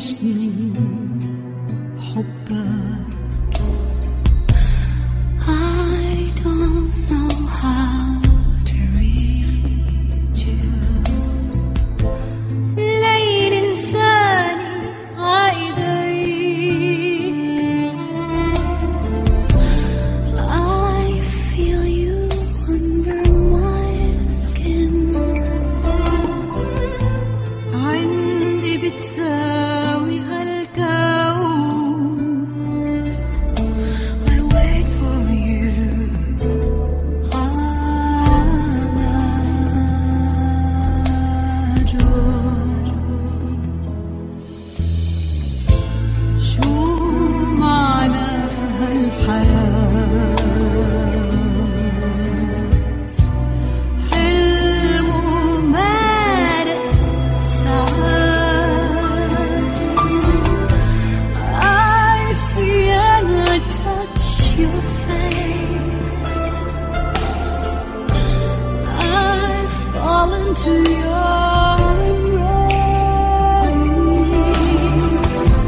عيشني حبك. I don't know how to reach you. ليل إنساني عايديك. I feel you under my skin. عندي بتساوي هالكون. I wait for you. شو معنى هالحياة؟ حلم ومارق ساعات. I see and I touch your face. I fall into your